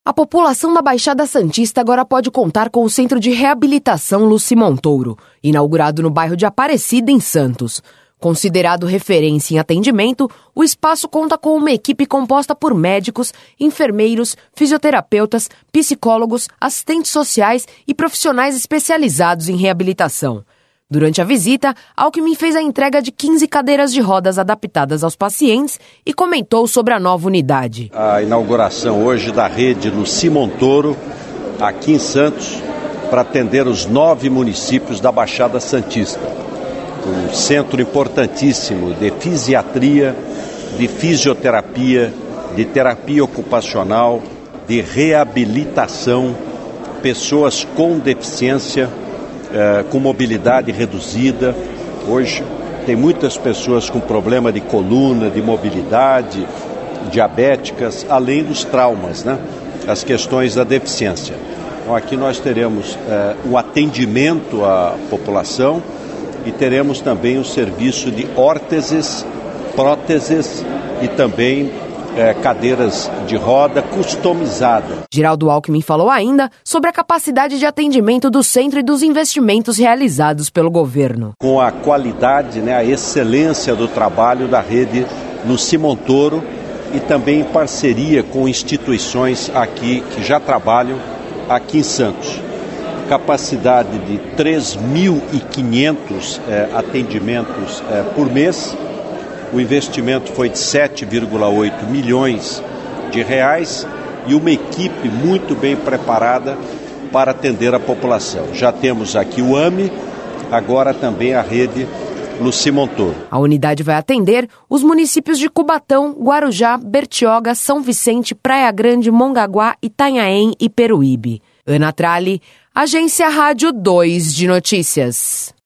A população da Baixada Santista agora pode contar com o Centro de Reabilitação Luci Montoro, inaugurado no bairro de Aparecida, em Santos. Considerado referência em atendimento, o espaço conta com uma equipe composta por médicos, enfermeiros, fisioterapeutas, psicólogos, assistentes sociais e profissionais especializados em reabilitação. Durante a visita, Alckmin fez a entrega de 15 cadeiras de rodas adaptadas aos pacientes e comentou sobre a nova unidade. A inauguração hoje da rede Luci Montoro, aqui em Santos, para atender os 9 municípios da Baixada Santista. Um centro importantíssimo de fisiatria, de fisioterapia, de terapia ocupacional, de reabilitação, pessoas com deficiência, com mobilidade reduzida. Hoje tem muitas pessoas com problema de coluna, de mobilidade, diabéticas, além dos traumas, as questões da deficiência. Então aqui nós teremos o atendimento à população e teremos também o serviço de órteses, próteses e também cadeiras de roda customizada. Geraldo Alckmin falou ainda sobre a capacidade de atendimento do centro e dos investimentos realizados pelo governo. Com a qualidade, a excelência do trabalho da rede Luci Montoro e também em parceria com instituições aqui que já trabalham aqui em Santos. Capacidade de 3.500 atendimentos por mês. O investimento foi de 7,8 milhões de reais e uma equipe muito bem preparada para atender a população. Já temos aqui o AME, agora também a rede Luci Montoro. A unidade vai atender os municípios de Cubatão, Guarujá, Bertioga, São Vicente, Praia Grande, Mongaguá, Itanhaém e Peruíbe. Ana Tralli, Agência Rádio 2 de Notícias.